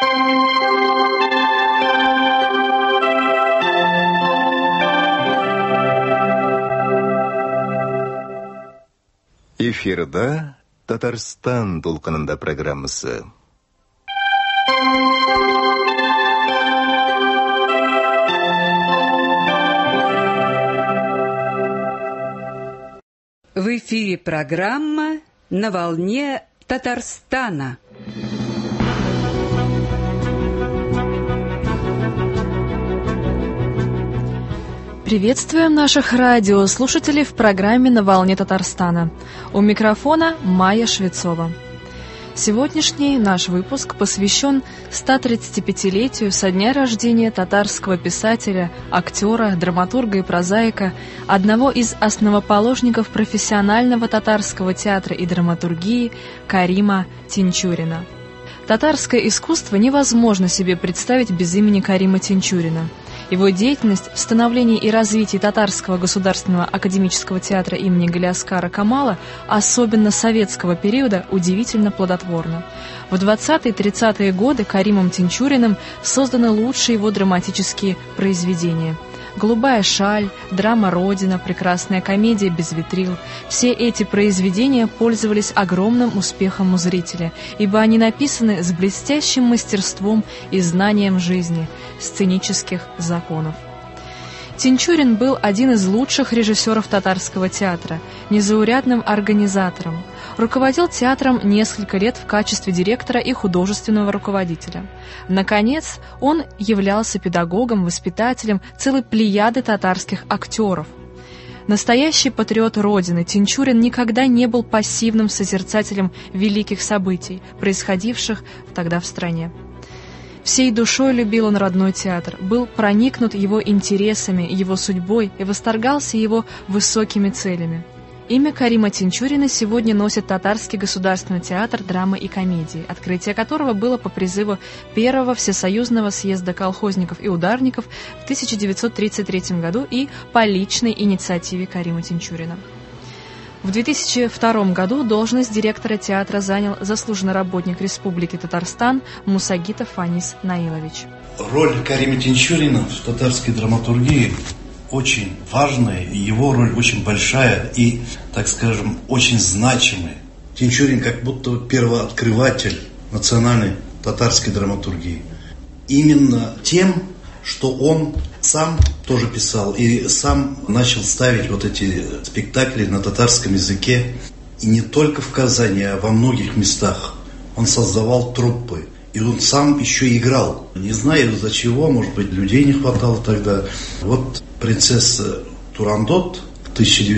Эфирда Татарстан толқынында программасы. В эфире программа «На волне Татарстана». Приветствуем наших радиослушателей в программе «На волне Татарстана». У микрофона Майя Швецова. Сегодняшний наш выпуск посвящен 135-летию со дня рождения татарского писателя, актера, драматурга и прозаика, одного из основоположников профессионального татарского театра и драматургии Карима Тинчурина. Татарское искусство невозможно себе представить без имени Карима Тинчурина. Его деятельность в становлении и развитии Татарского государственного академического театра имени Галиаскара Камала, особенно советского периода, удивительно плодотворна. В 20-30-е годы Каримом Тинчуриным созданы лучшие его драматические произведения. «Голубая шаль», драма «Родина», прекрасная комедия «Без витрил». Все эти произведения пользовались огромным успехом у зрителя, ибо они написаны с блестящим мастерством и знанием жизни, сценических законов. Тинчурин был один из лучших режиссеров татарского театра, незаурядным организатором. Руководил театром несколько лет в качестве директора и художественного руководителя. Наконец, он являлся педагогом, воспитателем целой плеяды татарских актеров. Настоящий патриот Родины, Тинчурин никогда не был пассивным созерцателем великих событий, происходивших тогда в стране. Всей душой любил он родной театр, был проникнут его интересами, его судьбой и восторгался его высокими целями. Имя Карима Тинчурина сегодня носит Татарский государственный театр драмы и комедии, открытие которого было по призыву Первого Всесоюзного съезда колхозников и ударников в 1933 году и по личной инициативе Карима Тинчурина. В 2002 году должность директора театра занял заслуженный работник Республики Татарстан Мусагитов Фанис Наилович. Роль Карима Тинчурина в татарской драматургии очень важная, и его роль очень большая и, так скажем, очень значимая. Тинчурин как будто первооткрыватель национальной татарской драматургии. Именно тем, что он сам тоже писал и сам начал ставить вот эти спектакли на татарском языке. И не только в Казани, а во многих местах. Он создавал труппы. И он сам еще играл. Не знаю из-за чего, может быть, людей не хватало тогда. Вот принцесса Турандот в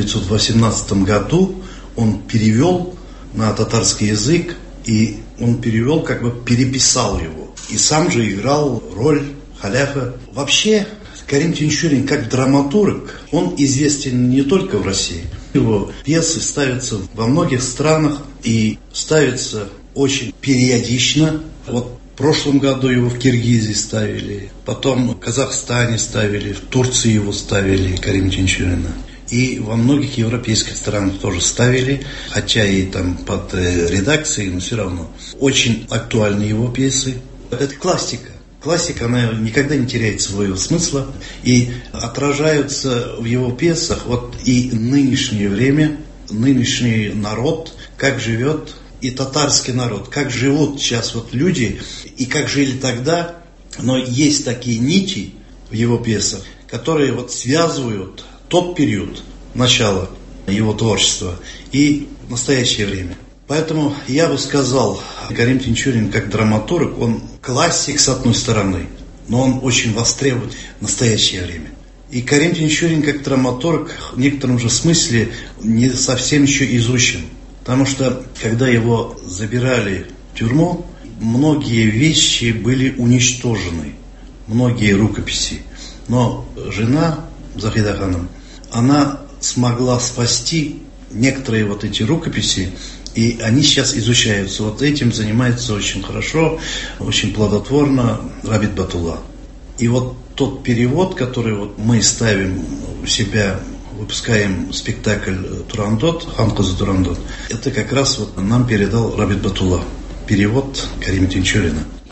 1918 году он перевел на татарский язык. И он перевел, как бы переписал его. И сам же играл роль халяфа. Вообще, Карим Тинчурин как драматург, он известен не только в России. Его пьесы ставятся во многих странах и ставятся очень периодично. Вот в прошлом году его в Киргизии ставили, потом в Казахстане ставили, в Турции его ставили, Карим Тинчурина. И во многих европейских странах тоже ставили, хотя и там под редакцией, но все равно. Очень актуальны его пьесы. Это классика. Классика, она никогда не теряет своего смысла, и отражаются в его пьесах вот и нынешнее время, нынешний народ, как живет, и татарский народ, как живут сейчас вот люди, и как жили тогда. Но есть такие нити в его пьесах, которые вот связывают тот период, начала его творчества, и настоящее время. Поэтому я бы сказал, Карим Тинчурин как драматург, он классик с одной стороны, но он очень востребован в настоящее время. И Карим Тинчурин как драматург в некотором же смысле не совсем еще изучен. Потому что, когда его забирали в тюрьму, многие вещи были уничтожены, многие рукописи. Но жена Захида ханым, она смогла спасти некоторые вот эти рукописи, и они сейчас изучаются. Вот этим занимается очень хорошо, очень плодотворно Рабит Батулла. И вот тот перевод, который вот мы ставим у себя, выпускаем спектакль «Турандот», «Хан кызы Турандот», это как раз вот нам передал Рабит Батулла, перевод Карима Тинчурина.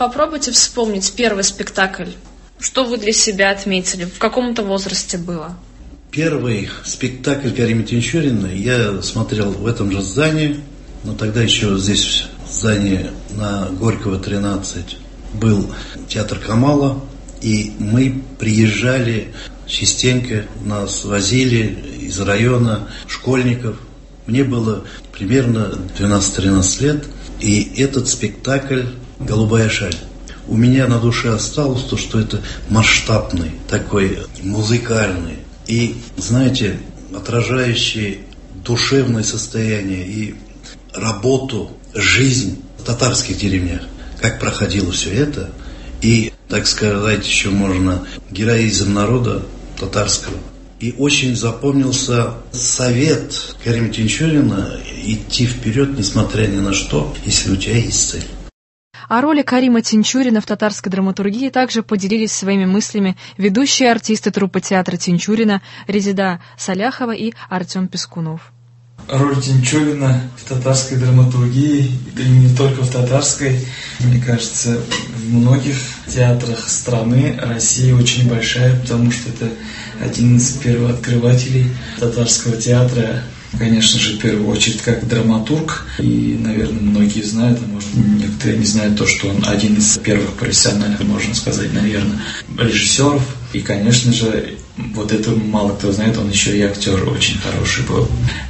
Попробуйте вспомнить первый спектакль. Что вы для себя отметили? В каком-то возрасте было? Первый спектакль Каримы Тинчуриной я смотрел в этом же здании, но тогда еще здесь в здании на Горького 13 был театр Камала, и мы приезжали частенько, нас возили из района школьников. Мне было примерно 12-13 лет, и этот спектакль «Голубая шаль». У меня на душе осталось то, что это масштабный, такой музыкальный и, знаете, отражающий душевное состояние и работу, жизнь в татарских деревнях. Как проходило все это, и, так сказать, еще можно героизм народа татарского. И очень запомнился совет Каримы Тинчурина идти вперед, несмотря ни на что, если у тебя есть цель. О роли Карима Тинчурина в татарской драматургии также поделились своими мыслями ведущие артисты труппы театра Тинчурина Резида Саляхова и Артем Пескунов. Роль Тинчурина в татарской драматургии, и не только в татарской, мне кажется, в многих театрах страны России очень большая, потому что это один из первооткрывателей татарского театра. Конечно же, в первую очередь, как драматург, и, наверное, многие знают, а может, некоторые не знают то, что он один из первых профессиональных, можно сказать, наверное, режиссеров. И, конечно же, вот это мало кто знает, он еще и актер очень хороший был.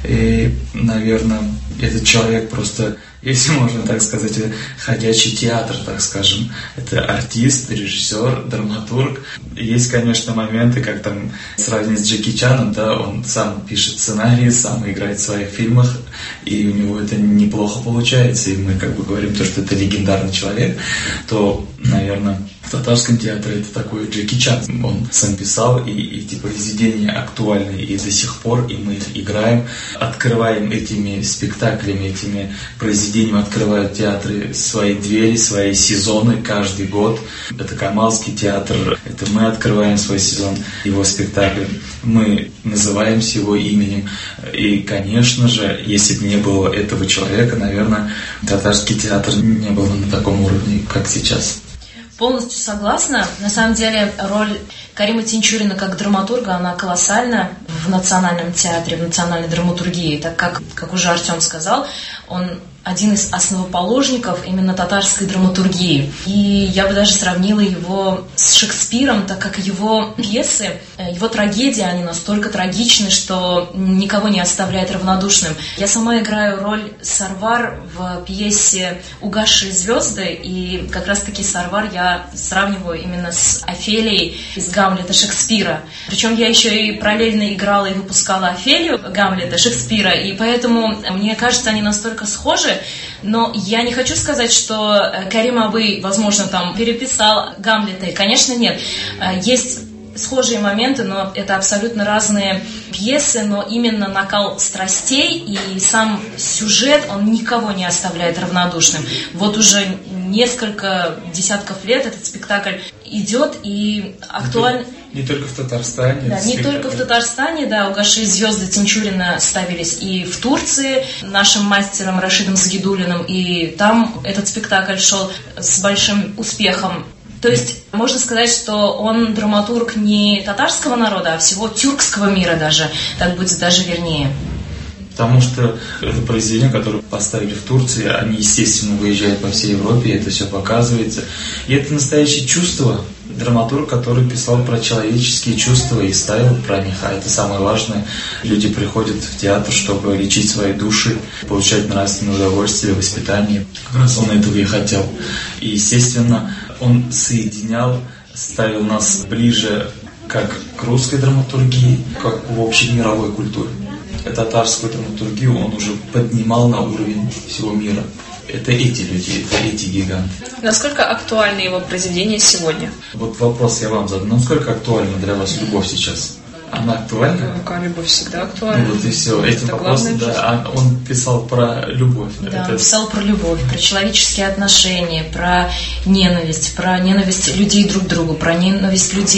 И, наверное, этот человек просто, если можно так сказать, ходячий театр, так скажем. Это артист, режиссер, драматург. Есть, конечно, моменты, как там сравнить с Джеки Чаном, да, он сам пишет сценарии, сам играет в своих фильмах, и у него это неплохо получается, и мы как бы говорим то, что это легендарный человек, то, наверное, в татарском театре это такой Джеки Чан. Он сам писал, и эти произведения актуальны и до сих пор, и мы их играем, открываем этими спектаклями, этими произведениями, открывают театры свои двери, свои сезоны каждый год. Это Камалский театр, это мы открываем свой сезон, его спектакль, мы называемся его именем. И, конечно же, если бы не было этого человека, наверное, татарский театр не был бы на таком уровне, как сейчас. Полностью согласна. На самом деле роль Каримы Тинчурина как драматурга, она колоссальна в национальном театре, в национальной драматургии, так как уже Артем сказал, он один из основоположников именно татарской драматургии. И я бы даже сравнила его с Шекспиром, так как его пьесы, его трагедии, они настолько трагичны, что никого не оставляет равнодушным. Я сама играю роль Сарвар в пьесе «Угасшие звезды», и как раз-таки Сарвар я сравниваю именно с Офелией из Гамлета Шекспира. Причем я еще и параллельно играла и выпускала Офелию Гамлета Шекспира, и поэтому, мне кажется, они настолько схожи. Но я не хочу сказать, что Карим Абый, возможно, там переписал Гамлета. Конечно, нет. Есть схожие моменты, но это абсолютно разные пьесы, но именно накал страстей и сам сюжет, он никого не оставляет равнодушным. Вот уже несколько десятков лет этот спектакль идет и актуален. Не только в Татарстане. Да, не только в Татарстане, да, «Угасшие звезды» Тинчурина ставились и в Турции нашим мастером Рашидом Сагидуллиным, и там этот спектакль шел с большим успехом. То есть можно сказать, что он драматург не татарского народа, а всего тюркского мира даже, так будет даже вернее. Потому что это произведение, которое поставили в Турции, они, естественно, выезжают по всей Европе, и это все показывается. И это настоящее чувство. Драматург, который писал про человеческие чувства и ставил про них, а это самое важное. Люди приходят в театр, чтобы лечить свои души, получать нравственное удовольствие, воспитание. Как раз он этого и хотел. И, естественно, он соединял, ставил нас ближе как к русской драматургии, как в общей мировой культуре. Татарскую драматургию он уже поднимал на уровень всего мира. Это эти люди, это эти гиганты. Насколько актуальны его произведения сегодня? Вот вопрос я вам задам. Насколько актуальна для вас любовь сейчас? Она актуальна? Любовь всегда актуальна. Ну, вот и все. Этим вопросом, да, он писал про любовь. Да, он писал про любовь, про человеческие отношения, про ненависть людей друг к другу, про ненависть людей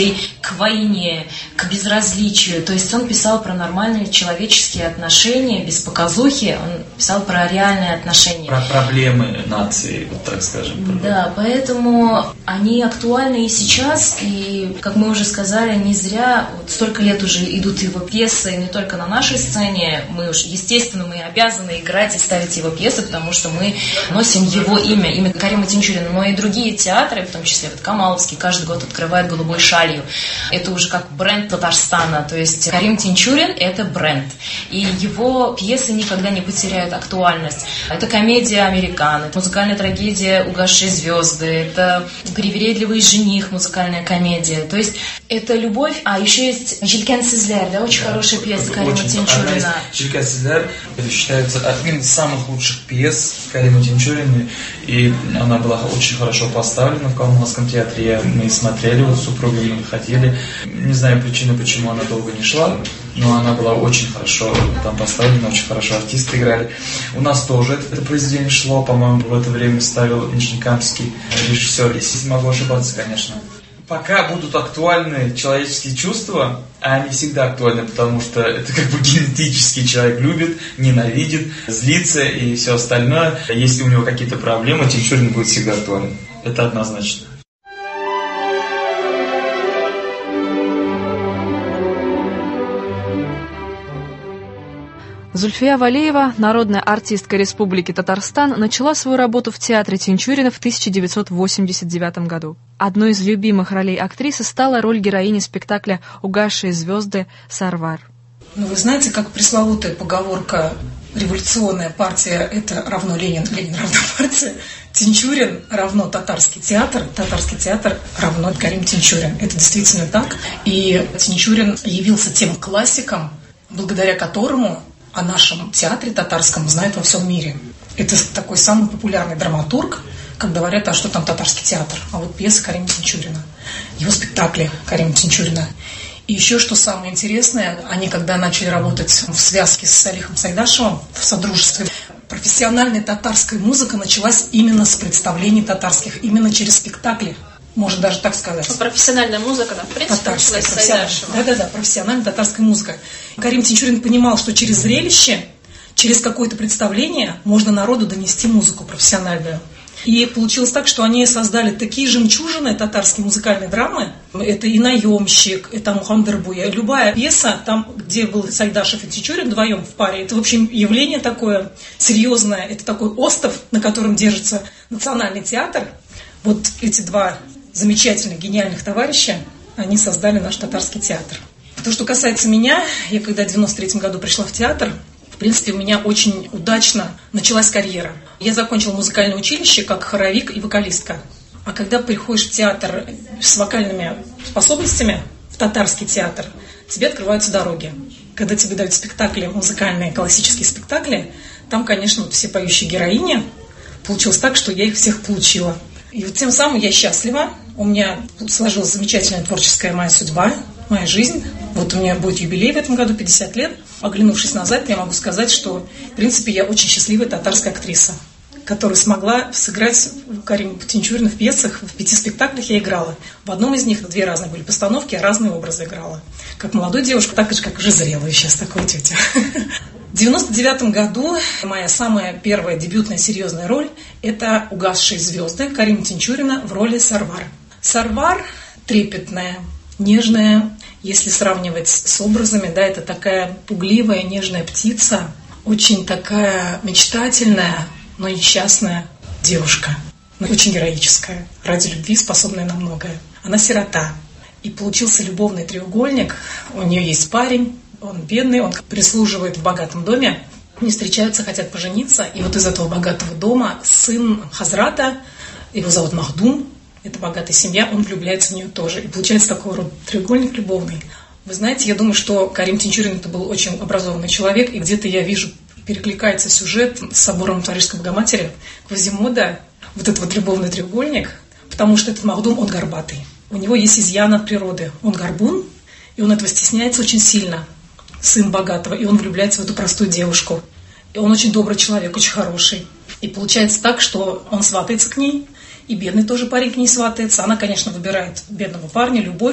к войне, к безразличию. То есть он писал про нормальные человеческие отношения, без показухи. Он писал про реальные отношения. Про проблемы нации, вот так скажем. Да, поэтому они актуальны и сейчас. И, как мы уже сказали, не зря вот столько лет уже идут его пьесы, не только на нашей сцене. Мы уж, естественно, мы обязаны играть и ставить его пьесы, потому что мы носим его имя Карима Тинчурина. Но и другие театры, в том числе вот Камаловский, каждый год открывает «Голубой шалью». Это уже как бренд Татарстана. То есть Карим Тинчурин – это бренд. И его пьесы никогда не потеряют актуальность. Это комедия «Американо», это музыкальная трагедия «Угасшие звезды», это «Привередливый жених», музыкальная комедия. То есть это любовь. А еще есть «Жилкен Сизлер», да, очень хорошая пьеса Карима Тинчурина. «Жилкен Сизлер» считается одним из самых лучших пьес Карима Тинчурина. И она была очень хорошо поставлена в Камаловском театре. Мы смотрели, вот с супругой мы ходили. Не знаю причины, почему она долго не шла, но она была очень хорошо там поставлена, очень хорошо артисты играли. У нас тоже это произведение шло, по-моему, в это время ставил Нижнекамский режиссер, если могу ошибаться, конечно. Пока будут актуальны человеческие чувства, а они всегда актуальны, потому что это как бы генетически человек любит, ненавидит, злится и все остальное. Если у него какие-то проблемы, Тинчурин будет всегда актуален. Это однозначно. Зульфия Валеева, народная артистка Республики Татарстан, начала свою работу в театре Тинчурина в 1989 году. Одной из любимых ролей актрисы стала роль героини спектакля «Угасшие звезды» Сарвар. Ну, вы знаете, как пресловутая поговорка «революционная партия – это равно Ленин, Ленин равно партия», Тинчурин равно татарский театр равно Карим Тинчурин. Это действительно так. И Тинчурин явился тем классиком, благодаря которому о нашем театре татарском знают во всем мире. Это такой самый популярный драматург, как говорят, а что там татарский театр? А вот пьеса Карима Тинчурина, его спектакли Карима Тинчурина. И еще что самое интересное, они когда начали работать в связке с Салихом Сайдашевым в содружестве, профессиональная татарская музыка началась именно с представлений татарских, именно через спектакли. Можно даже так сказать. Профессиональная музыка, да, в принципе, началась с Сайдашева. Да, профессиональная татарская музыка. Карим Тинчурин понимал, что через зрелище, через какое-то представление можно народу донести музыку профессиональную. И получилось так, что они создали такие жемчужины татарские музыкальные драмы. Это и «Наемщик», это «Мухаммедербуя». Любая пьеса, там, где был Сайдашев и Тинчурин вдвоем в паре, это, в общем, явление такое серьезное. Это такой остов, на котором держится национальный театр. Вот эти два замечательных, гениальных товарища, они создали наш татарский театр. То, что касается меня, я когда в 93-м году пришла в театр, в принципе, у меня очень удачно началась карьера. Я закончила музыкальное училище как хоровик и вокалистка. А когда приходишь в театр с вокальными способностями, в татарский театр, тебе открываются дороги. Когда тебе дают спектакли, музыкальные, классические спектакли, там, конечно, вот все поющие героини. Получилось так, что я их всех получила. И вот тем самым я счастлива. У меня сложилась замечательная творческая моя судьба, моя жизнь. Вот у меня будет юбилей в этом году, 50 лет. Оглянувшись назад, я могу сказать, что, в принципе, я очень счастливая татарская актриса, которая смогла сыграть Карима Тинчурина в пьесах. В 5 спектаклях я играла. В одном из них 2 разные были постановки, а разные образы играла. Как молодой девушка, так и как уже зрелая сейчас такой тетя. В 1999 году моя самая первая дебютная серьезная роль – это «Угасшие звезды» Карима Тинчурина в роли Сарвар. Сарвар трепетная, нежная, если сравнивать с образами, да, это такая пугливая, нежная птица, очень такая мечтательная, но несчастная девушка, но очень героическая, ради любви способная на многое. Она сирота, и получился любовный треугольник, у нее есть парень, он бедный, он прислуживает в богатом доме, они встречаются, хотят пожениться, и вот из этого богатого дома сын Хазрата, его зовут Махдум, это богатая семья, он влюбляется в нее тоже. И получается такой рода треугольник любовный. Вы знаете, я думаю, что Карим Тинчурин это был очень образованный человек, и где-то я вижу, перекликается сюжет с собором Парижской Богоматери, Квазимода, вот этот вот любовный треугольник, потому что этот Махдум, он горбатый. У него есть изъян от природы. Он горбун, и он этого стесняется очень сильно, сын богатого, и он влюбляется в эту простую девушку. И он очень добрый человек, очень хороший. И получается так, что он сватается к ней, и бедный тоже парень к ней сватается. Она, конечно, выбирает бедного парня, любовь,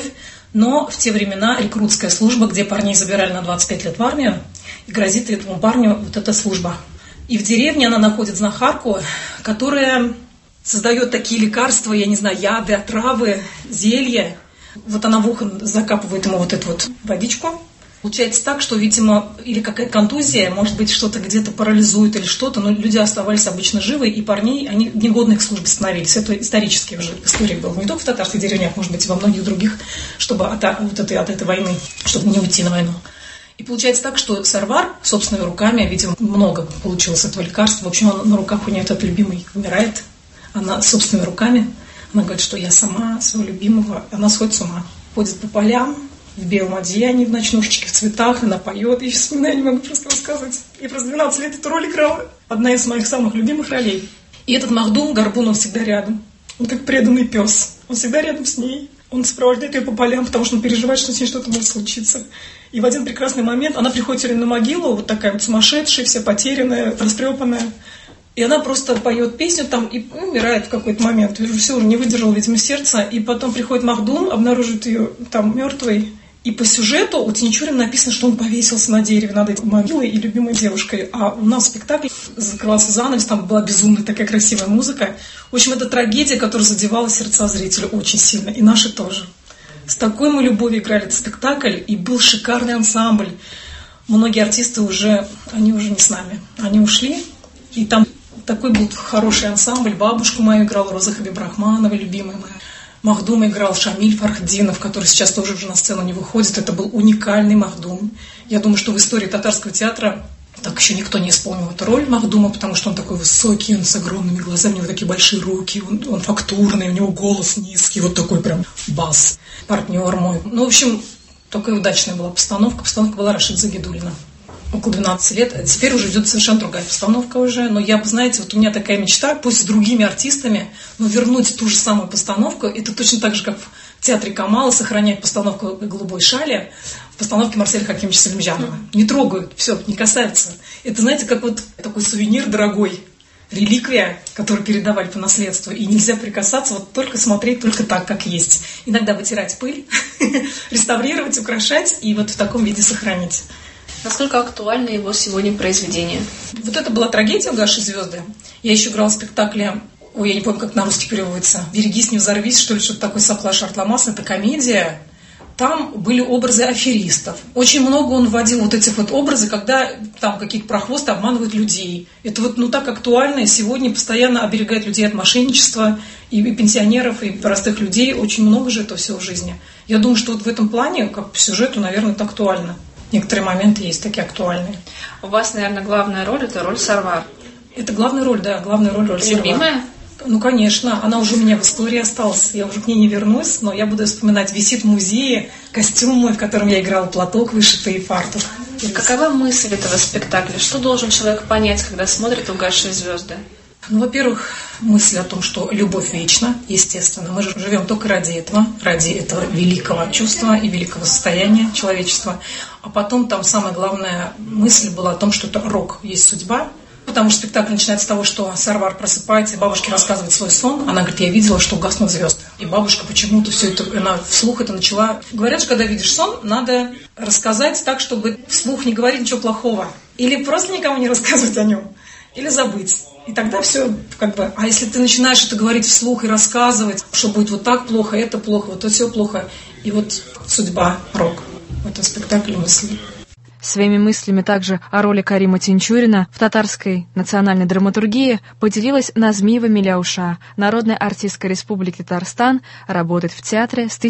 Но в те времена рекрутская служба, где парней забирали на 25 лет в армию, и грозит этому парню вот эта служба. И в деревне она находит знахарку, которая создает такие лекарства, я не знаю, яды, отравы, зелья. Вот она в ухо закапывает ему вот эту вот водичку. Получается так, что, видимо, или какая-то контузия, может быть, что-то где-то парализует или что-то, но люди оставались обычно живы, и парней, они негодны к службе становились. Это исторически уже история была. Не только в татарских деревнях, может быть, и во многих других, чтобы от этой войны, чтобы не уйти на войну. И получается так, что Сарвар собственными руками, видимо, много получилось этого лекарства. В общем, он на руках у нее этот любимый умирает. Она собственными руками, она говорит, что я сама своего любимого, она сходит с ума. Ходит по полям, в белом одеянии, в ночнушечке, в цветах, она поет. Я сейчас вспоминаю, не могу просто рассказывать. Я просто 12 лет эту роль играла. Одна из моих самых любимых ролей. И этот Махдум, Горбун, он всегда рядом. Он как преданный пес. Он всегда рядом с ней. Он сопровождает ее по полям, потому что он переживает, что с ней что-то может случиться. И в один прекрасный момент она приходит все время на могилу, вот такая вот сумасшедшая, вся потерянная, растрепанная. И она просто поет песню там и умирает в какой-то момент. Все уже не выдержало, видимо, сердце. И потом приходит Махдум, обнаружит ее там мертвой. И по сюжету у Тинчурина написано, что он повесился на дереве над этой могилой и любимой девушкой. А у нас спектакль закрывался занавес, там была безумная такая красивая музыка. В общем, это трагедия, которая задевала сердца зрителя очень сильно. И наши тоже. С такой мы любовью играли этот спектакль, и был шикарный ансамбль. Многие артисты они уже не с нами. Они ушли, и там такой был хороший ансамбль. Бабушку мою играла Роза Хабибрахманова, любимая моя. Махдум играл Шамиль Фархдинов, который сейчас тоже уже на сцену не выходит. Это был уникальный Махдум. Я думаю, что в истории татарского театра так еще никто не исполнил эту роль Махдума, потому что он такой высокий, он с огромными глазами, у него такие большие руки, он фактурный, у него голос низкий, вот такой прям бас. Партнер мой. Ну, в общем, такая удачная была постановка. Постановка была Рашид Загидуллина. Около 12 лет. Теперь уже идет совершенно другая постановка уже. Но я, знаете, вот у меня такая мечта, пусть с другими артистами, но вернуть ту же самую постановку. Это точно так же, как в театре Камала сохранять постановку «Голубой шали» в постановке Марселя Хакимовича Салимджанова. Не трогают, все, не касаются. Это, знаете, как вот такой сувенир дорогой, реликвия, которую передавали по наследству. И нельзя прикасаться, вот только смотреть, только так, как есть. Иногда вытирать пыль, реставрировать, украшать и вот в таком виде сохранить. Насколько актуально его сегодня произведение? Вот это была трагедия «Гаши звезды». Я еще играла в спектакле, я не помню, как на русский переводится, «Берегись, не взорвись», что ли, что-то такое, Сапла Шартламас. Это комедия. Там были образы аферистов. Очень много он вводил вот этих вот образы, когда там какие-то прохвосты обманывают людей. Это вот так актуально, и сегодня постоянно оберегает людей от мошенничества, и пенсионеров, и простых людей. Очень много же этого всего в жизни. Я думаю, что вот в этом плане, как по сюжету, наверное, это актуально. Некоторые моменты есть такие актуальные. У вас, наверное, главная роль – это роль Сарвар. Это главная роль, да, главная роль Сарвар. Любимая? Ну, конечно, она уже у меня в истории осталась. Я уже к ней не вернусь, но я буду вспоминать. Висит в музее костюм мой, в котором я играла, платок вышитый и фартук. Какова мысль этого спектакля? Что должен человек понять, когда смотрит «Угасшие звезды»? Ну, во-первых, мысль о том, что любовь вечна, естественно. Мы же живем только ради этого великого чувства и великого состояния человечества. А потом там самая главная мысль была о том, что это рок, есть судьба. Потому что спектакль начинается с того, что Сарвар просыпается, и бабушке рассказывает свой сон. Она говорит, я видела, что угаснут звезды. И бабушка почему-то все это, она вслух это начала. Говорят, что когда видишь сон, надо рассказать так, чтобы вслух не говорить ничего плохого. Или просто никому не рассказывать о нем. Или забыть. И тогда все как бы... А если ты начинаешь это говорить вслух и рассказывать, что будет вот так плохо, это плохо, вот это все плохо. И вот судьба, рок. В этом спектакле мысли. Своими мыслями также о роли Карима Тинчурина в татарской национальной драматургии поделилась Назмиева Миляуша, народная артистка Республики Татарстан, работает в театре с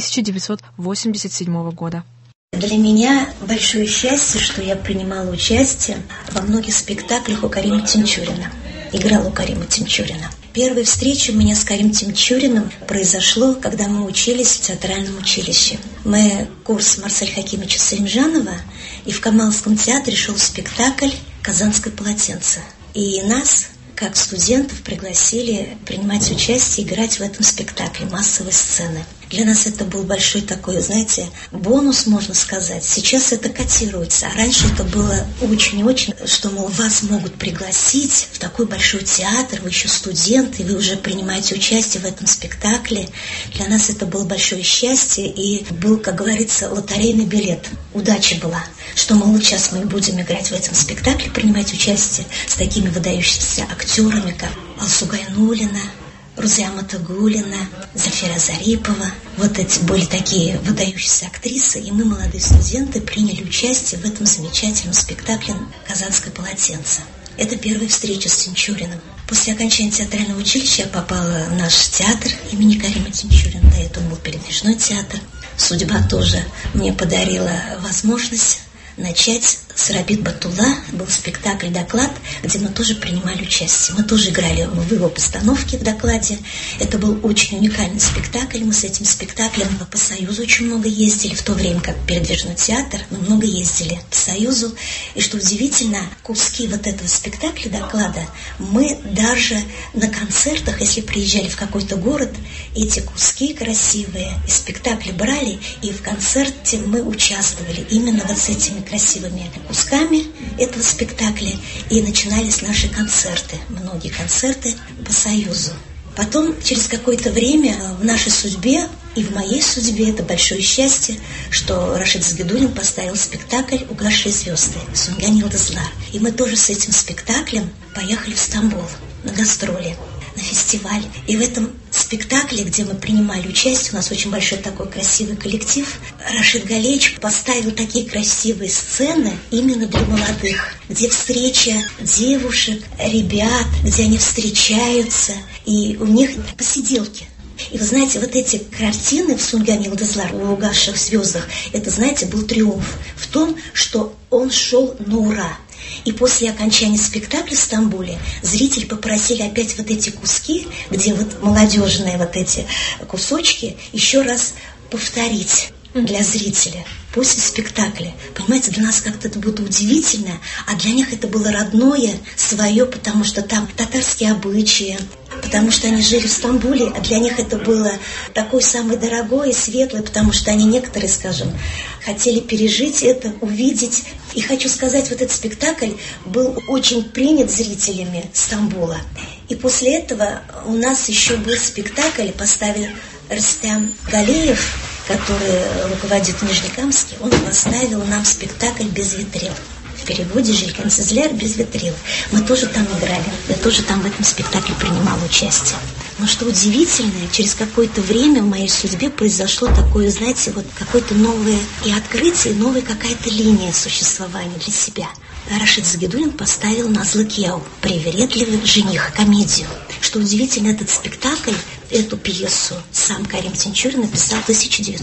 1987 года. Для меня большое счастье, что я принимала участие во многих спектаклях у Карима Тинчурина. Играла у Карима Тинчурина. Первая встреча у меня с Каримом Тинчуриным произошло, когда мы учились в театральном училище. Мы курс Марселя Хакимовича Салимджанова, и в Камалском театре шел спектакль «Казанское полотенце». И нас, как студентов, пригласили принимать участие, играть в этом спектакле массовой сцены. Для нас это был большой такой, знаете, бонус, можно сказать. Сейчас это котируется, а раньше это было очень-очень, что, мол, вас могут пригласить в такой большой театр, вы еще студент, и вы уже принимаете участие в этом спектакле. Для нас это было большое счастье, и был, как говорится, лотерейный билет. Удача была, что, мол, сейчас мы будем играть в этом спектакле, принимать участие с такими выдающимися актерами, как Алсу Гайнуллина, Рузия Матагулина, Зафира Зарипова. Вот эти были такие выдающиеся актрисы, и мы, молодые студенты, приняли участие в этом замечательном спектакле «Казанское полотенце». Это первая встреча с Тинчуриным. После окончания театрального училища я попала в наш театр имени Карима Тинчурина. До этого был передвижной театр. Судьба тоже мне подарила возможность начать с Рабит Батулла. Был спектакль «Доклад», где мы тоже принимали участие. Мы тоже играли в его постановке в «Докладе». Это был очень уникальный спектакль. Мы с этим спектаклем по Союзу очень много ездили. В то время, как передвижной театр, мы много ездили по Союзу. И что удивительно, куски вот этого спектакля «Доклада» мы даже на концертах, если приезжали в какой-то город, эти куски красивые из спектакля брали, и в концерте мы участвовали именно вот с этими красивыми кусками этого спектакля, и начинались наши концерты, многие концерты по Союзу. Потом, через какое-то время, в нашей судьбе и в моей судьбе, это большое счастье, что Рашид Загидуллин поставил спектакль «Угасшие звезды» Сунган Йылдызлар. И мы тоже с этим спектаклем поехали в Стамбул на гастроли, на фестиваль. И в этом спектакле, где мы принимали участие, у нас очень большой такой красивый коллектив, Рашид Галеевич поставил такие красивые сцены именно для молодых, где встреча девушек, ребят, где они встречаются, и у них посиделки. И вы знаете, вот эти картины в Сунган Йылдызлар, в «Угасших звездах», это, знаете, был триумф в том, что он шел на ура. И после окончания спектакля в Стамбуле зрители попросили опять вот эти куски, где вот молодежные вот эти кусочки, еще раз повторить для зрителя после спектакля. Понимаете, для нас как-то это было удивительно, а для них это было родное, свое, потому что там татарские обычаи, потому что они жили в Стамбуле, а для них это было такое самое дорогое и светлое, потому что они некоторые, скажем, хотели пережить это, увидеть. И хочу сказать, вот этот спектакль был очень принят зрителями Стамбула. И после этого у нас еще был спектакль, поставил Рустам Галеев, который руководит Нижнекамске, он поставил нам спектакль «Без витрил». В переводе «Жилькан Сезляр» «Без витрил». Мы тоже там играли, я тоже там в этом спектакле принимала участие. Но что удивительное, через какое-то время в моей судьбе произошло такое, знаете, вот какое-то новое и открытие, новая какая-то линия существования для себя. Рашид Загидуллин поставил «Назлы Кияу» «Привередливый жених», комедию. Что удивительно, этот спектакль, эту пьесу сам Карим Тинчурин написал в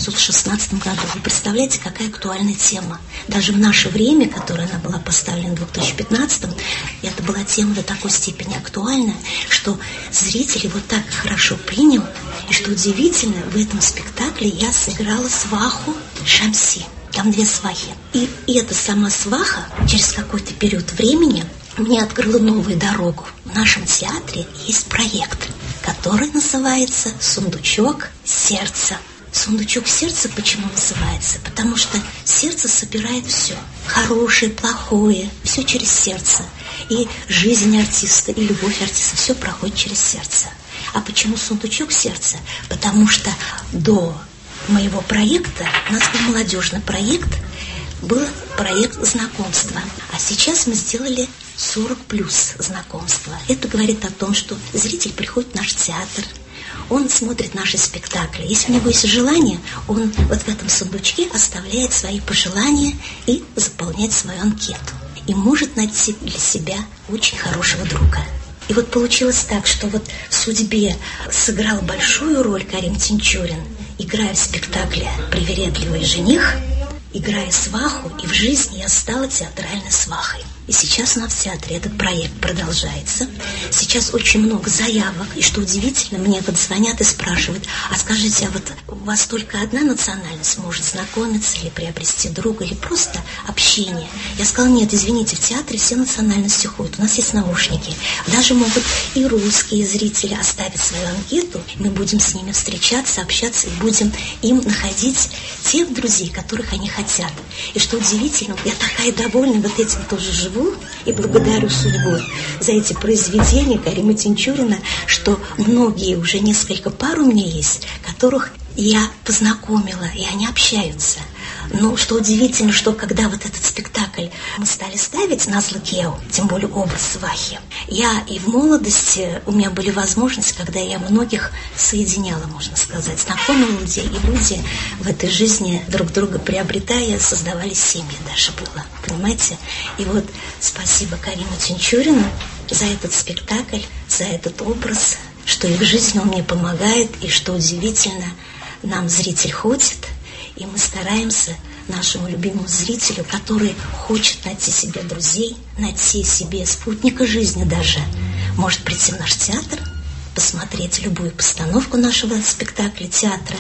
1916 году. Вы представляете, какая актуальная тема. Даже в наше время, которое она была поставлена в 2015, это была тема до такой степени актуальна, что зрители вот так хорошо принял. И что удивительно, в этом спектакле я сыграла сваху Шамси. Там две свахи. И эта сама сваха через какой-то период времени мне открыла новую дорогу. В нашем театре есть проект, который называется «Сундучок сердца». Сундучок сердца почему называется? Потому что сердце собирает все. Хорошее, плохое, все через сердце. И жизнь артиста, и любовь артиста, все проходит через сердце. А почему сундучок сердца? Потому что до моего проекта, у нас был молодежный проект, был проект знакомства. А сейчас мы сделали 40+ знакомства. Это говорит о том, что зритель приходит в наш театр, он смотрит наши спектакли. Если у него есть желание, он вот в этом сундучке оставляет свои пожелания и заполняет свою анкету. И может найти для себя очень хорошего друга. И вот получилось так, что вот в судьбе сыграл большую роль Карим Тинчурин, играя в спектакле «Привередливый жених», играя сваху, и в жизни я стала театральной свахой. И сейчас у нас в театре этот проект продолжается. Сейчас очень много заявок. И что удивительно, мне вот звонят и спрашивают: а скажите, а вот у вас только одна национальность может знакомиться или приобрести друга, или просто общение? Я сказала: нет, извините, в театре все национальности ходят. У нас есть наушники. Даже могут и русские зрители оставить свою анкету. Мы будем с ними встречаться, общаться и будем им находить тех друзей, которых они хотят. И что удивительно, я такая довольна, вот этим тоже живу. И благодарю судьбу за эти произведения Карима Тинчурина, что многие, уже несколько пар у меня есть, которых я познакомила, и они общаются. Но что удивительно, что когда вот этот спектакль мы стали ставить «Назлы Кео», тем более образ свахи, я и в молодости, у меня были возможности, когда я многих соединяла, можно сказать, знакомила людей, и люди в этой жизни друг друга приобретая, создавали семьи даже было, понимаете? И вот спасибо Кариму Тинчурину за этот спектакль, за этот образ, что и в жизни он мне помогает, и что удивительно, нам зритель ходит, и мы стараемся нашему любимому зрителю, который хочет найти себе друзей, найти себе спутника жизни даже, может прийти в наш театр, посмотреть любую постановку нашего спектакля, театра,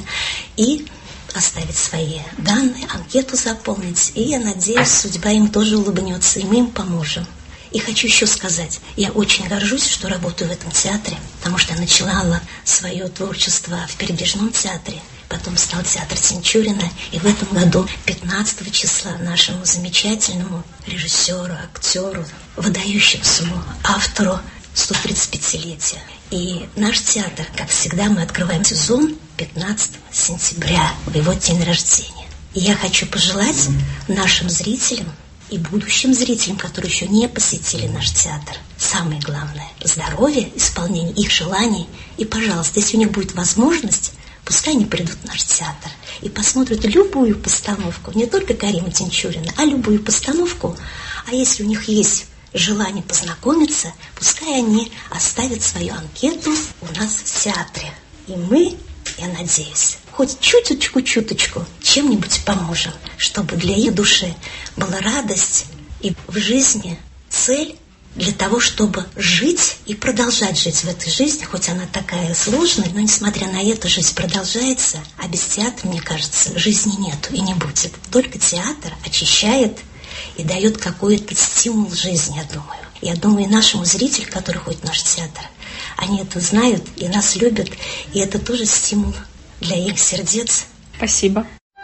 и оставить свои данные, анкету заполнить. И я надеюсь, судьба им тоже улыбнется, и мы им поможем. И хочу еще сказать, я очень горжусь, что работаю в этом театре, потому что я начинала свое творчество в Передвижном театре, потом стал театр Тинчурина, и в этом году, 15 числа, нашему замечательному режиссеру, актеру, выдающемуся автору 135-летия. И наш театр, как всегда, мы открываем сезон 15 сентября, в его день рождения. И я хочу пожелать нашим зрителям и будущим зрителям, которые еще не посетили наш театр, самое главное – здоровье, исполнение их желаний. И, пожалуйста, если у них будет возможность, пускай они придут в наш театр и посмотрят любую постановку, не только Карима Тинчурина, а любую постановку. А если у них есть желание познакомиться, пускай они оставят свою анкету у нас в театре. И мы, я надеюсь, хоть чуточку чем-нибудь поможем, чтобы для их души была радость и в жизни цель для того, чтобы жить и продолжать жить в этой жизни, хоть она такая сложная, но несмотря на это жизнь продолжается, а без театра, мне кажется, жизни нету и не будет. Только театр очищает и дает какой-то стимул жизни, я думаю. Я думаю, и нашему зрителю, который ходит в наш театр, они это знают и нас любят, и это тоже стимул для их сердец. Спасибо.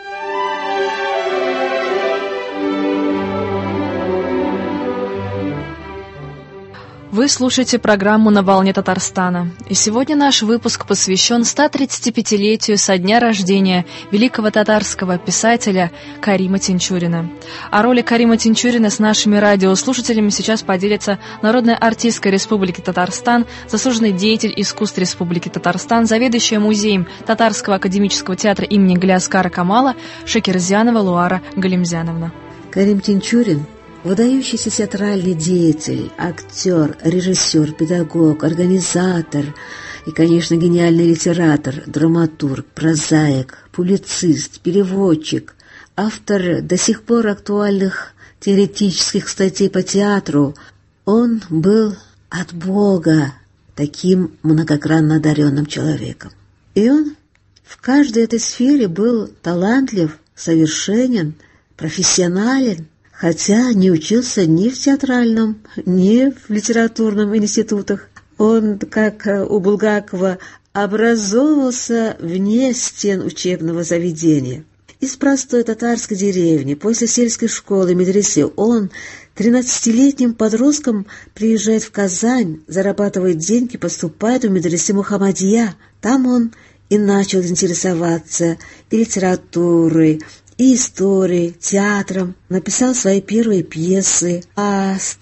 Вы слушаете программу «На волне Татарстана». И сегодня наш выпуск посвящен 135-летию со дня рождения великого татарского писателя Карима Тинчурина. О роли Карима Тинчурина с нашими радиослушателями сейчас поделится народная артистка Республики Татарстан, заслуженный деятель искусств Республики Татарстан, заведующая музеем Татарского академического театра имени Галиаскара Камала Шакирзянова Луара Галимзяновна. Карим Тинчурин – выдающийся театральный деятель, актер, режиссер, педагог, организатор и, конечно, гениальный литератор, драматург, прозаик, публицист, переводчик, автор до сих пор актуальных теоретических статей по театру. Он был от Бога таким многогранно одаренным человеком. И он в каждой этой сфере был талантлив, совершенен, профессионален, хотя не учился ни в театральном, ни в литературном институтах. Он, как у Булгакова, образовывался вне стен учебного заведения. Из простой татарской деревни, после сельской школы медресе, он 13-летним подростком приезжает в Казань, зарабатывает деньги, поступает в медресе Мухаммадия. Там он и начал интересоваться и литературой, и историей, театром, написал свои первые пьесы, а с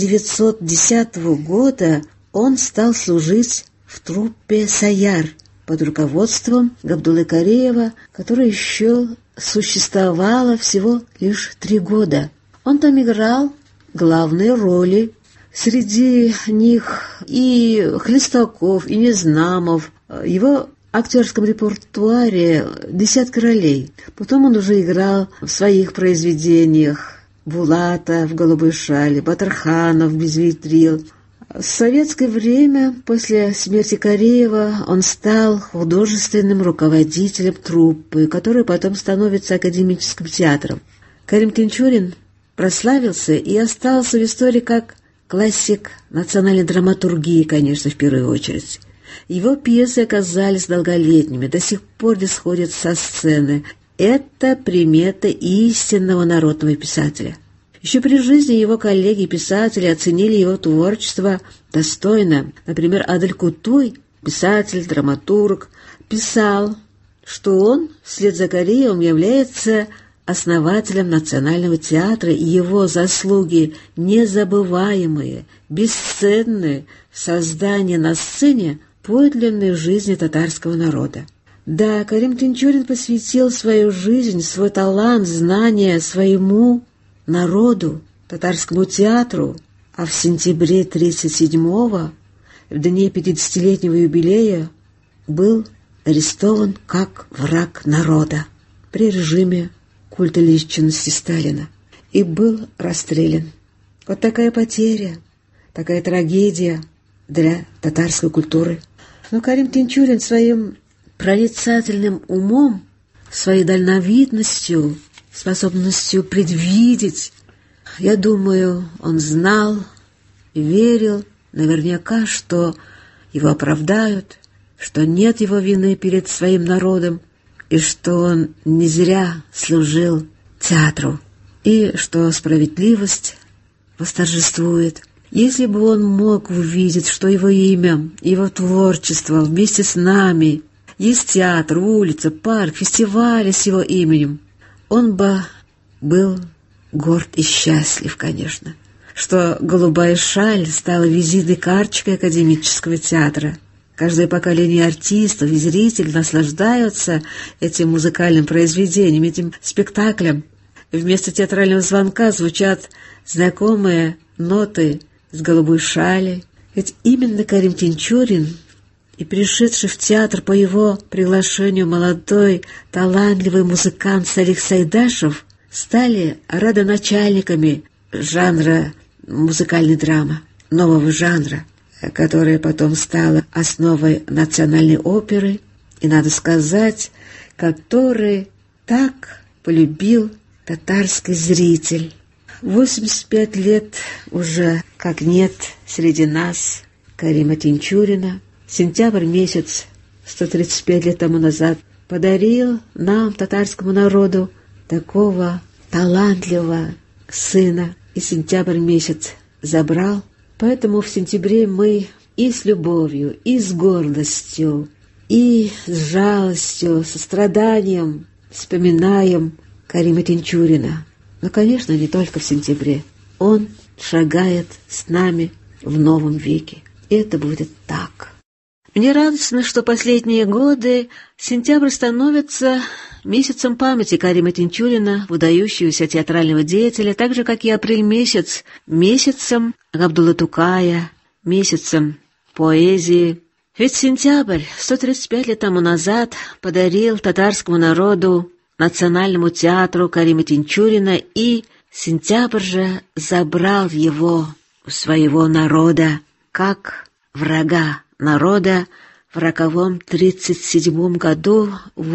1910 года он стал служить в труппе «Саяр» под руководством Габдуллы Кареева, которая еще существовала всего лишь 3 года. Он там играл главные роли, среди них и Хлестаков, и Незнамов. Его актерском репертуаре «10 ролей». Потом он уже играл в своих произведениях Булатов в голубой шале, Батырханов без витрил. В советское время, после смерти Кореева, он стал художественным руководителем труппы, которая потом становится академическим театром. Карим Тинчурин прославился и остался в истории как классик национальной драматургии, конечно, в первую очередь. Его пьесы оказались долголетними, до сих пор не сходят со сцены. Это примета истинного народного писателя. Еще при жизни его коллеги-писатели оценили его творчество достойно. Например, Адель Кутой, писатель, драматург, писал, что он вслед за Кореевым является основателем Национального театра, и его заслуги незабываемые, бесценные в создании на сцене подлинной жизни татарского народа. Да, Карим Тинчурин посвятил свою жизнь, свой талант, знания своему народу, татарскому театру, а в сентябре 1937-го, в дне 50-летнего юбилея, был арестован как враг народа при режиме культа личности Сталина и был расстрелян. Вот такая потеря, такая трагедия для татарской культуры. Но Карим Тинчурин своим проницательным умом, своей дальновидностью, способностью предвидеть, я думаю, он знал и верил наверняка, что его оправдают, что нет его вины перед своим народом, и что он не зря служил театру, и что справедливость восторжествует. Если бы он мог увидеть, что его имя, его творчество вместе с нами, есть театр, улица, парк, фестивали с его именем, он бы был горд и счастлив, конечно, что голубая шаль стала визитной карточкой академического театра. Каждое поколение артистов и зрителей наслаждаются этим музыкальным произведением, этим спектаклем. Вместо театрального звонка звучат знакомые ноты с голубой шали. Ведь именно Карим Тинчурин и пришедший в театр по его приглашению молодой, талантливый музыкант Салих Сайдашев стали родоначальниками жанра музыкальной драмы, нового жанра, которая потом стала основой национальной оперы, и, надо сказать, который так полюбил татарский зритель. 85 лет уже как нет среди нас Карима Тинчурина. Сентябрь месяц, 135 лет тому назад, подарил нам, татарскому народу, такого талантливого сына. И сентябрь месяц забрал. Поэтому в сентябре мы и с любовью, и с гордостью, и с жалостью, состраданием вспоминаем Карима Тинчурина. Но, конечно, не только в сентябре. Он шагает с нами в новом веке. И это будет так. Мне радостно, что последние годы сентябрь становится месяцем памяти Карима Тинчурина, выдающегося театрального деятеля, так же, как и апрель месяц, месяцем Габдуллы Тукая, месяцем поэзии. Ведь сентябрь 135 лет тому назад подарил татарскому народу, Национальному театру Карима Тинчурина, и сентябрь же забрал его у своего народа как врага народа в роковом 1937 году,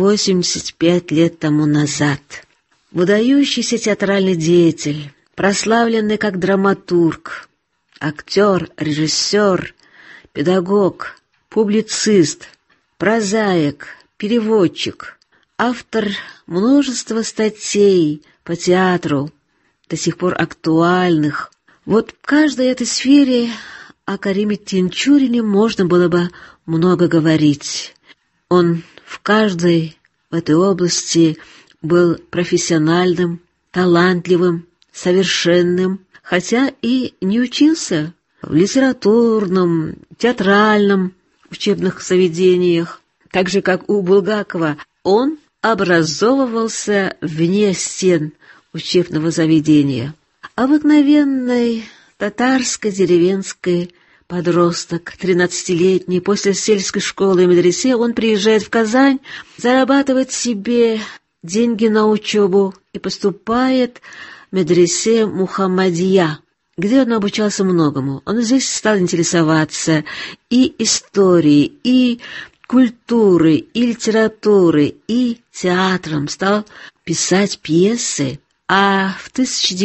85 лет тому назад. Выдающийся театральный деятель, прославленный как драматург, актер, режиссер, педагог, публицист, прозаик, переводчик, автор множества статей по театру, до сих пор актуальных. Вот в каждой этой сфере о Кариме Тинчурине можно было бы много говорить. Он в каждой в этой области был профессиональным, талантливым, совершенным, хотя и не учился в литературном, театральном учебных заведениях. Так же, как у Булгакова, он образовывался вне стен учебного заведения. Обыкновенный татарской деревенской подросток, 13-летний, после сельской школы и медресе, он приезжает в Казань, зарабатывает себе деньги на учебу и поступает медресе Мухаммадия, где он обучался многому. Он здесь стал интересоваться и историей, и культурой, и литературой, и театром, стал писать пьесы. А в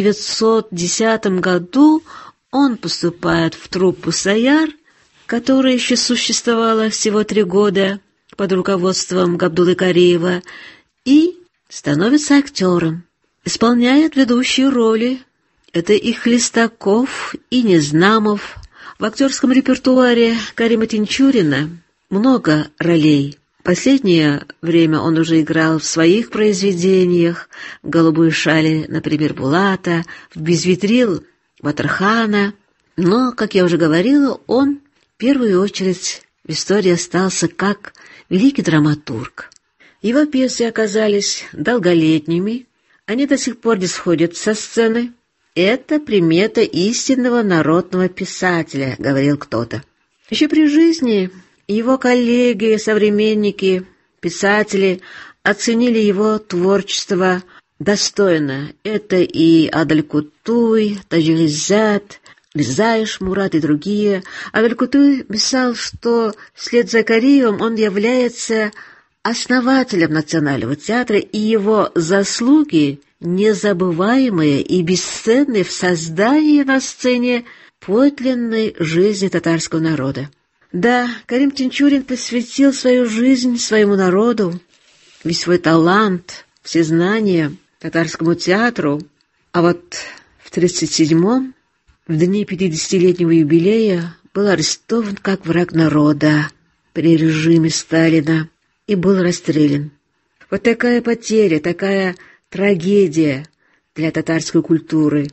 1910 году он поступает в труппу «Саяр», которая еще существовала всего 3 года под руководством Габдуллы Кариева, и становится актером, исполняет ведущие роли. Это и Хлестаков, и Незнамов. В актерском репертуаре Карима Тинчурина много ролей. Последнее время он уже играл в своих произведениях, в «Голубой шали», например, Булата, в «Безветрил» Батырхана. Но, как я уже говорила, он в первую очередь в истории остался как великий драматург. Его пьесы оказались долголетними, они до сих пор не сходят со сцены. «Это примета истинного народного писателя», — говорил кто-то. Еще при жизни его коллеги, современники, писатели оценили его творчество достойно. Это и Адаль Кутуй, Таджихизад, Ризаиш Мурат и другие. Адаль Кутуй писал, что вслед за Кариевым он является основателем Национального театра, и его заслуги незабываемые и бесценные в создании на сцене подлинной жизни татарского народа. Да, Карим Тинчурин посвятил свою жизнь своему народу, весь свой талант, все знания татарскому театру. А вот в 1937-м, в дни 50-летнего юбилея, был арестован как враг народа при режиме Сталина и был расстрелян. Вот такая потеря, такая трагедия для татарской культуры.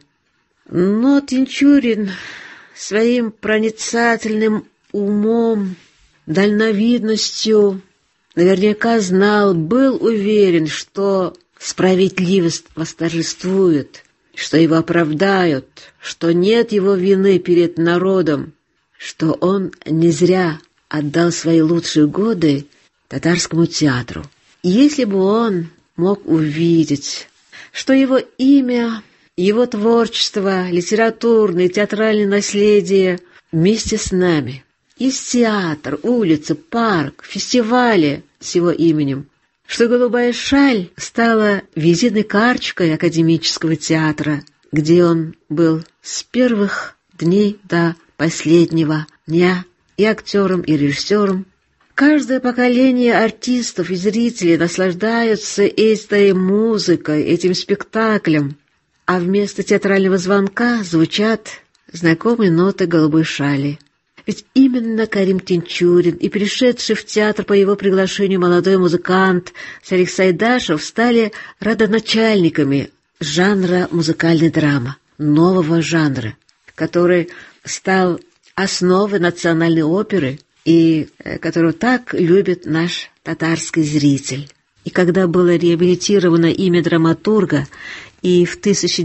Но Тинчурин своим проницательным умом, дальновидностью наверняка знал, был уверен, что справедливость восторжествует, что его оправдают, что нет его вины перед народом, что он не зря отдал свои лучшие годы татарскому театру. И если бы он мог увидеть, что его имя, его творчество, литературное, театральное наследие вместе с нами, есть театр, улица, парк, фестивали с его именем, что «Голубая шаль» стала визитной карточкой академического театра, где он был с первых дней до последнего дня и актером, и режиссером. Каждое поколение артистов и зрителей наслаждаются этой музыкой, этим спектаклем, а вместо театрального звонка звучат знакомые ноты «Голубой шали». Ведь именно Карим Тинчурин и пришедший в театр по его приглашению молодой музыкант Салих Сайдашев стали родоначальниками жанра музыкальной драмы, нового жанра, который стал основой национальной оперы и которого так любит наш татарский зритель. И когда было реабилитировано имя драматурга, и в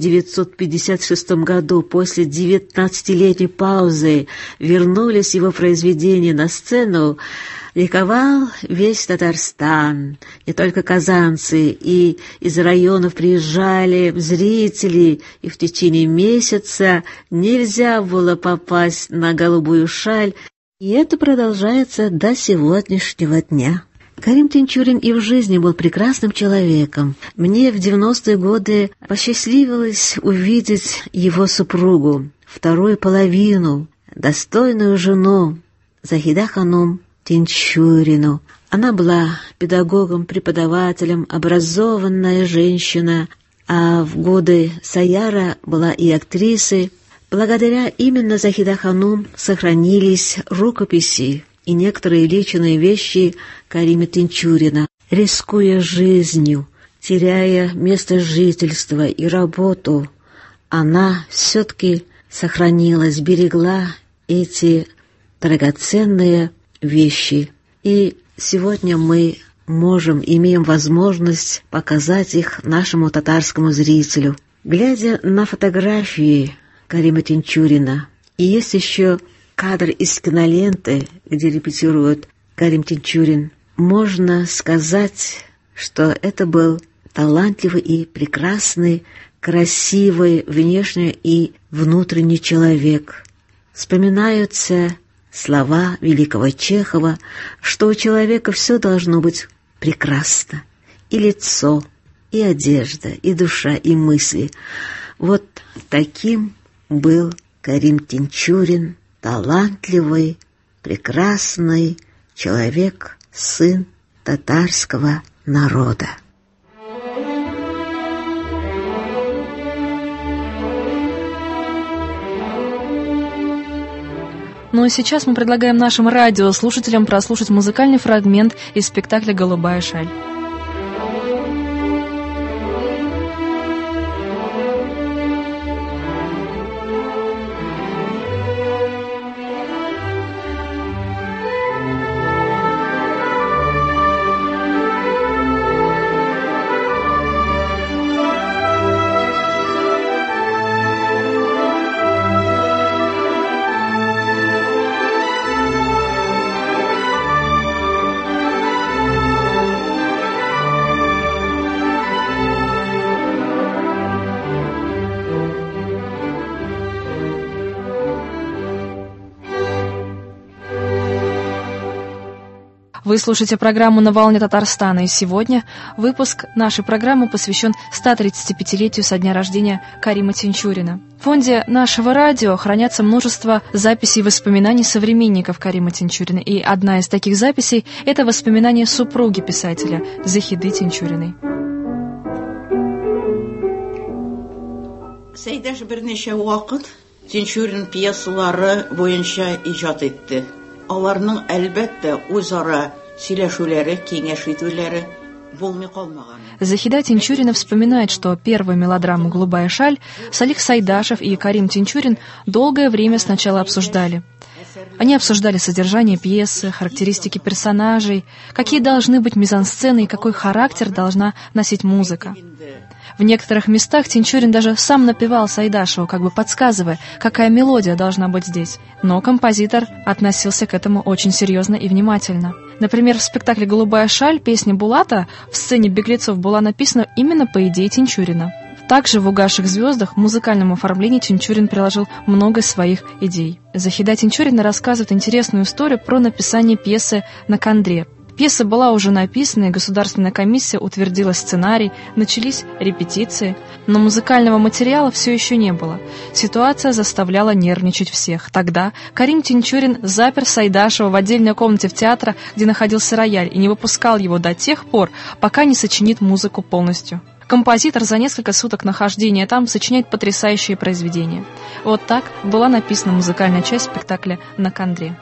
1956 году, после 19-летней паузы, вернулись его произведения на сцену, ликовал весь Татарстан. Не только казанцы, и из районов приезжали зрители, и в течение месяца нельзя было попасть на «Голубую шаль», и это продолжается до сегодняшнего дня. Карим Тинчурин и в жизни был прекрасным человеком. Мне в 90-е годы посчастливилось увидеть его супругу, вторую половину, достойную жену Захида Ханум Тинчурину. Она была педагогом, преподавателем, образованная женщина, а в годы Саяра была и актрисой. Благодаря именно Захида Ханум сохранились рукописи и некоторые личные вещи Карима Тинчурина. Рискуя жизнью, теряя место жительства и работу, она все-таки сохранила, сберегла эти драгоценные вещи. И сегодня мы имеем возможность показать их нашему татарскому зрителю. Глядя на фотографии Карима Тинчурина, и есть еще кадр из киноленты, где репетирует Карим Тинчурин, можно сказать, что это был талантливый и прекрасный красивый внешне и внутренний человек. Вспоминаются слова великого Чехова, что у человека все должно быть прекрасно. И лицо, и одежда, и душа, и мысли. Вот таким был Карим Тинчурин, талантливый, прекрасный человек, сын татарского народа. Ну и сейчас мы предлагаем нашим радиослушателям прослушать музыкальный фрагмент из спектакля «Голубая шаль». Вы слушаете программу «На волне Татарстана», и сегодня выпуск нашей программы посвящен 135-летию со дня рождения Карима Тинчурина. В фонде нашего радио хранятся множество записей и воспоминаний современников Карима Тинчурина, и одна из таких записей – это воспоминания супруги писателя Захиды Тинчуриной. Сәйдәш берничә вакыт Тинчурин пьесалары буенча иҗат итте. Аларның әлбәттә үзара сөйләшүләре, киңәш итүләре булмый калмаган. Захида Тинчурина вспоминает, что первую мелодраму «Голубая шаль» Салих Сайдашев и Карим Тинчурин долгое время сначала обсуждали. Они обсуждали содержание пьесы, характеристики персонажей, какие должны быть мизансцены и какой характер должна носить музыка. В некоторых местах Тинчурин даже сам напевал Сайдашеву, как бы подсказывая, какая мелодия должна быть здесь. Но композитор относился к этому очень серьезно и внимательно. Например, в спектакле «Голубая шаль» песня Булата в сцене «Беглецов» была написана именно по идее Тинчурина. Также в «Угасших звездах» в музыкальном оформлении Тинчурин приложил много своих идей. Захида Тинчурина рассказывает интересную историю про написание пьесы на кандре. Пьеса была уже написана, и Государственная комиссия утвердила сценарий, начались репетиции, но музыкального материала все еще не было. Ситуация заставляла нервничать всех. Тогда Карим Тинчурин запер Сайдашева в отдельной комнате в театре, где находился рояль, и не выпускал его до тех пор, пока не сочинит музыку полностью. Композитор за несколько суток нахождения там сочиняет потрясающие произведения. Вот так была написана музыкальная часть спектакля «На кандре».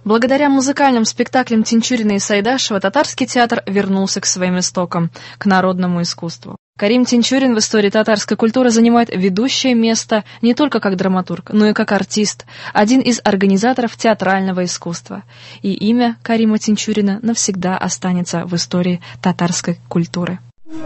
Благодаря музыкальным спектаклям Тинчурина и Сайдашева татарский театр вернулся к своим истокам, к народному искусству. Карим Тинчурин в истории татарской культуры занимает ведущее место не только как драматург, но и как артист, один из организаторов театрального искусства. И имя Карима Тинчурина навсегда останется в истории татарской культуры.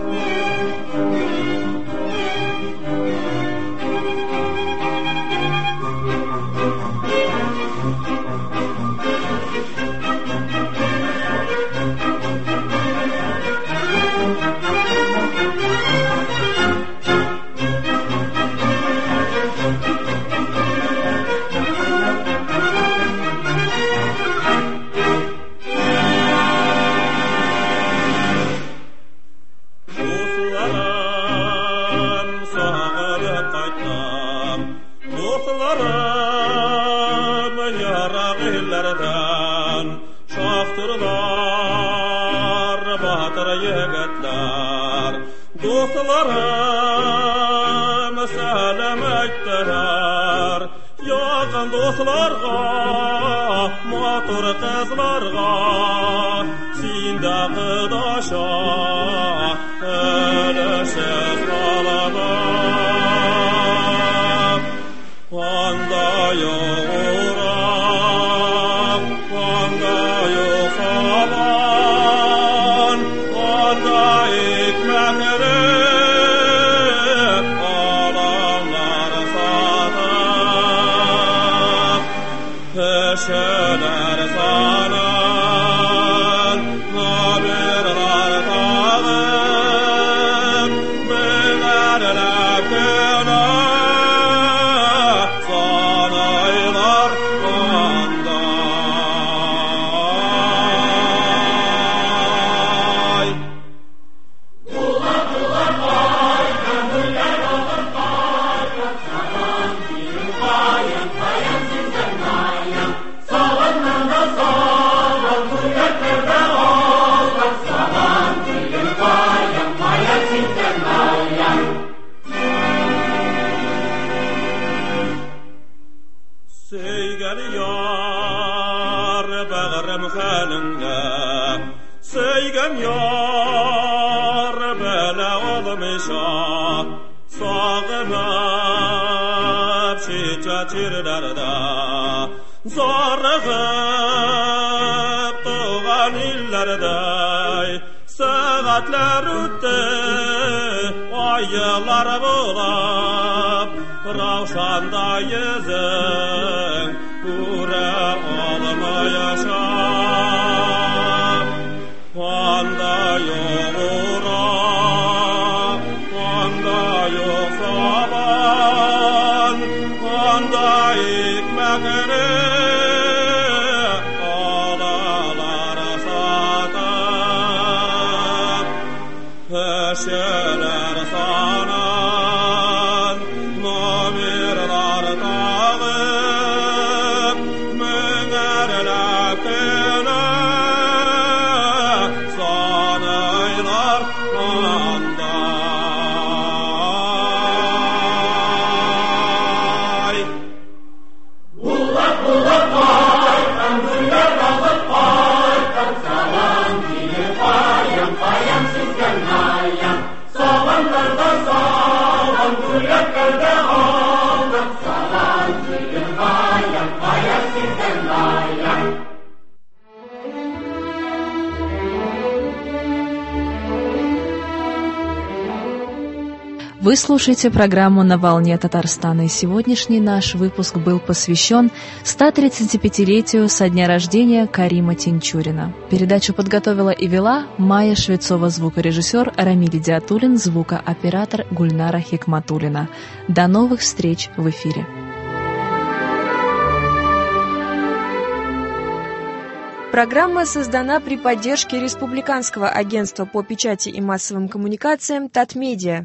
Вы слушаете программу «На волне Татарстана», и сегодняшний наш выпуск был посвящен 135-летию со дня рождения Карима Тинчурина. Передачу подготовила и вела Майя Швецова, звукорежиссер Рамиль Диатулин, звукооператор Гульнара Хикматулина. До новых встреч в эфире. Программа создана при поддержке Республиканского агентства по печати и массовым коммуникациям «Татмедиа».